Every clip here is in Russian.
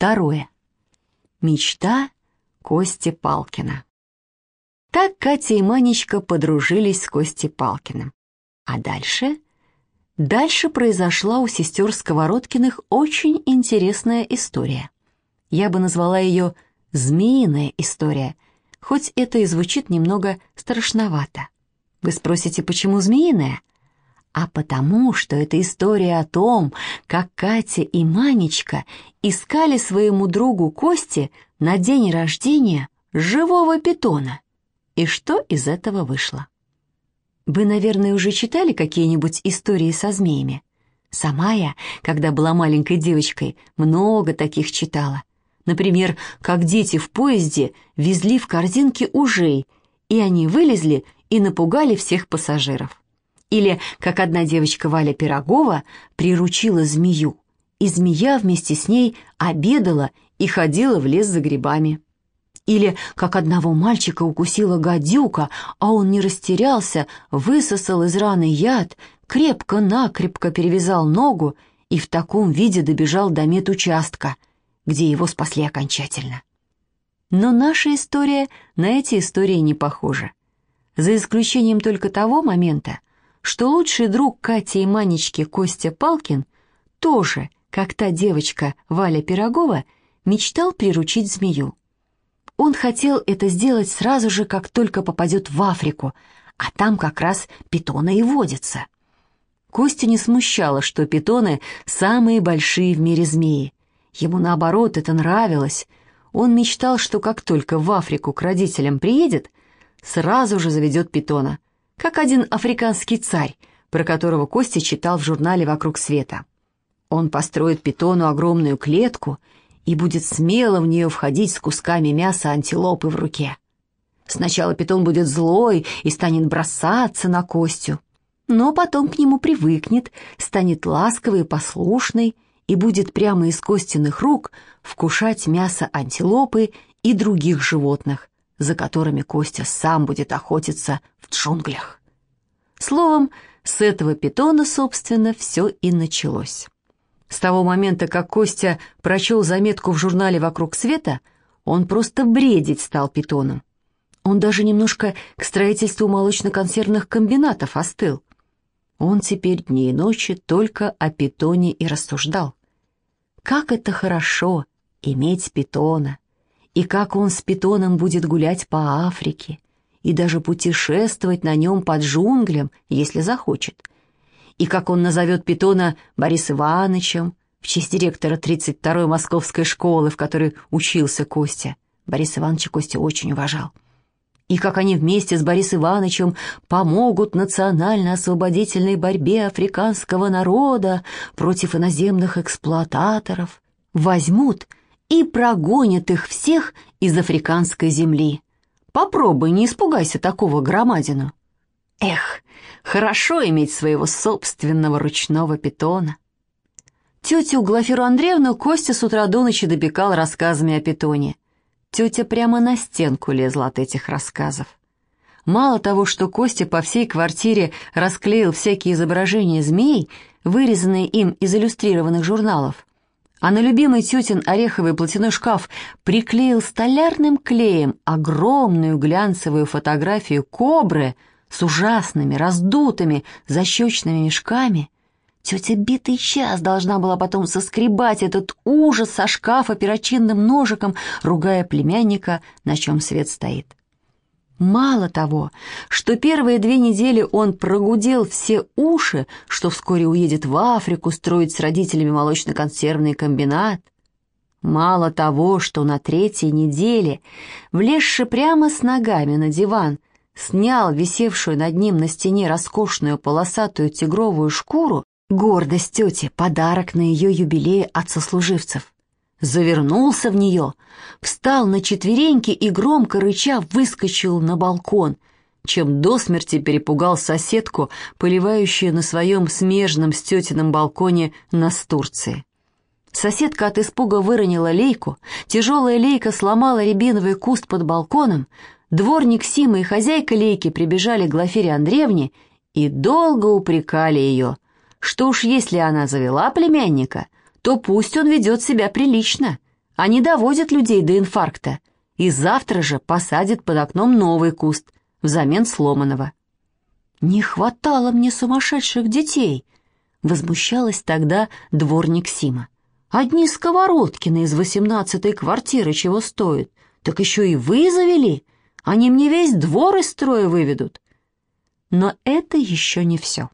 Второе. Мечта Кости Палкина. Так Катя и Манечка подружились с Костей Палкиным. А дальше? Дальше произошла у сестер Сковородкиных очень интересная история. Я бы назвала ее «змеиная история», хоть это и звучит немного страшновато. Вы спросите, почему змеиная? А потому, что это история о том, как Катя и Манечка искали своему другу Косте на день рождения живого питона. И что из этого вышло? Вы, наверное, уже читали какие-нибудь истории со змеями? Сама я, когда была маленькой девочкой, много таких читала. Например, как дети в поезде везли в корзинке ужей, и они вылезли и напугали всех пассажиров. Или как одна девочка Валя Пирогова приручила змею, и змея вместе с ней обедала и ходила в лес за грибами. Или как одного мальчика укусила гадюка, а он не растерялся, высосал из раны яд, крепко-накрепко перевязал ногу и в таком виде добежал до медучастка, где его спасли окончательно. Но наша история на эти истории не похожа. За исключением только того момента, что лучший друг Кати и Манечки Костя Палкин тоже, как та девочка Валя Пирогова, мечтал приручить змею. Он хотел это сделать сразу же, как только попадет в Африку, а там как раз питоны и водятся. Костю не смущало, что питоны самые большие в мире змеи. Ему, наоборот, это нравилось. Он мечтал, что как только в Африку к родителям приедет, сразу же заведет питона, как один африканский царь, про которого Костя читал в журнале «Вокруг света». Он построит питону огромную клетку и будет смело в нее входить с кусками мяса антилопы в руке. Сначала питон будет злой и станет бросаться на Костю, но потом к нему привыкнет, станет ласковый и послушный и будет прямо из Костиных рук вкушать мясо антилопы и других животных, за которыми Костя сам будет охотиться в джунглях. Словом, с этого питона, собственно, все и началось. С того момента, как Костя прочел заметку в журнале «Вокруг света», он просто бредить стал питоном. Он даже немножко к строительству молочно-консервных комбинатов остыл. Он теперь дни и ночи только о питоне и рассуждал. Как это хорошо иметь питона, и как он с питоном будет гулять по Африке, и даже путешествовать на нем по джунглям, если захочет. И как он назовет питона Борис Ивановичем в честь директора 32-й московской школы, в которой учился Костя. Борис Иванович Костя очень уважал. И как они вместе с Борисом Ивановичем помогут национально-освободительной борьбе африканского народа против иноземных эксплуататоров, возьмут и прогонят их всех из африканской земли. Попробуй, не испугайся такого громадину. Эх, хорошо иметь своего собственного ручного питона. Тетю Глафиру Андреевну Костя с утра до ночи допекал рассказами о питоне. Тетя прямо на стенку лезла от этих рассказов. Мало того, что Костя по всей квартире расклеил всякие изображения змей, вырезанные им из иллюстрированных журналов, а на любимый тетин ореховый платяной шкаф приклеил столярным клеем огромную глянцевую фотографию кобры с ужасными, раздутыми, защечными мешками, тетя битый час должна была потом соскребать этот ужас со шкафа перочинным ножиком, ругая племянника, на чем свет стоит. Мало того, что первые 2 недели он прогудел все уши, что вскоре уедет в Африку строить с родителями молочно-консервный комбинат, мало того, что на 3-й неделе, влезши прямо с ногами на диван, снял висевшую над ним на стене роскошную полосатую тигровую шкуру, гордость тети, подарок на ее юбилей от сослуживцев, завернулся в нее, встал на четвереньки и громко рыча выскочил на балкон, чем до смерти перепугал соседку, поливающую на своем смежном с тетином балконе настурции. Соседка от испуга выронила лейку, тяжелая лейка сломала рябиновый куст под балконом, дворник Сима и хозяйка лейки прибежали к Глафире Андреевне и долго упрекали ее, что уж если она завела племянника, то пусть он ведет себя прилично, Они доводят людей до инфаркта, и завтра же посадят под окном новый куст взамен сломанного». «Не хватало мне сумасшедших детей», — возмущалась тогда дворник Сима. «Одни Сковородкины из 18-й квартиры чего стоят, так еще и вы завели. Они мне весь двор из строя выведут». Но это еще не все.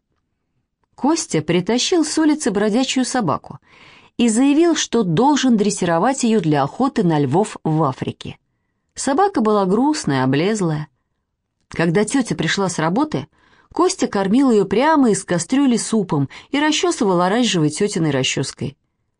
Костя притащил с улицы бродячую собаку и заявил, что должен дрессировать ее для охоты на львов в Африке. Собака была грустная, облезлая. Когда тетя пришла с работы, Костя кормил ее прямо из кастрюли супом и расчесывал оранжевой тетиной расческой.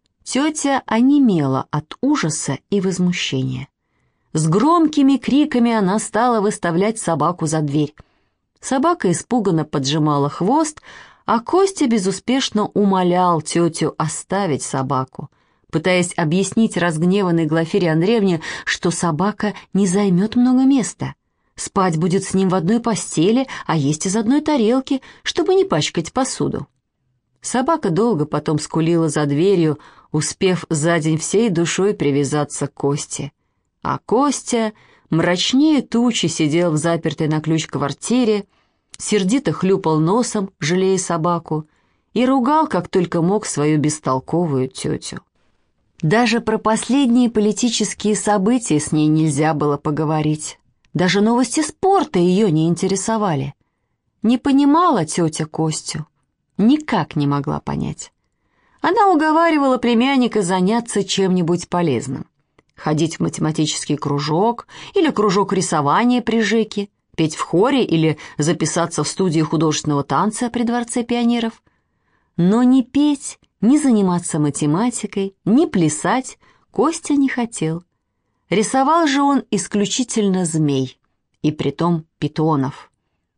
Тетя онемела от ужаса и возмущения. С громкими криками она стала выставлять собаку за дверь. Собака испуганно поджимала хвост, а Костя безуспешно умолял тетю оставить собаку, пытаясь объяснить разгневанной Глафире Андреевне, что собака не займет много места. Спать будет с ним в одной постели, а есть из одной тарелки, чтобы не пачкать посуду. Собака долго потом скулила за дверью, успев за день всей душой привязаться к Косте. А Костя мрачнее тучи сидел в запертой на ключ квартире, сердито хлюпал носом, жалея собаку, и ругал, как только мог, свою бестолковую тетю. Даже про последние политические события с ней нельзя было поговорить. Даже новости спорта ее не интересовали. Не понимала тетя Костю, никак не могла понять. Она уговаривала племянника заняться чем-нибудь полезным. Ходить в математический кружок или кружок рисования при ЖЭКе, петь в хоре или записаться в студию художественного танца при Дворце пионеров. Но ни петь, ни заниматься математикой, ни плясать Костя не хотел. Рисовал же он исключительно змей, и притом питонов.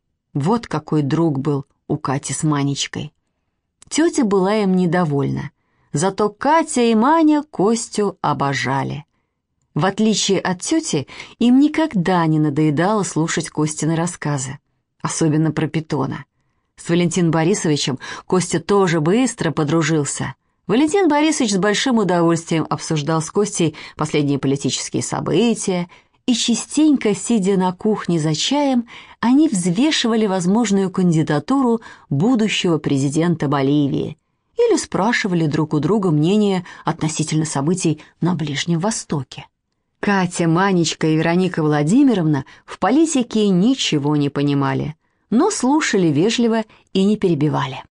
Вот какой друг был у Кати с Манечкой. Тетя была им недовольна, зато Катя и Маня Костю обожали. В отличие от тети, им никогда не надоедало слушать Костины рассказы, особенно про питона. С Валентином Борисовичем Костя тоже быстро подружился. Валентин Борисович с большим удовольствием обсуждал с Костей последние политические события, и частенько, сидя на кухне за чаем, они взвешивали возможную кандидатуру будущего президента Боливии или спрашивали друг у друга мнение относительно событий на Ближнем Востоке. Катя, Манечка и Вероника Владимировна в политике ничего не понимали, но слушали вежливо и не перебивали.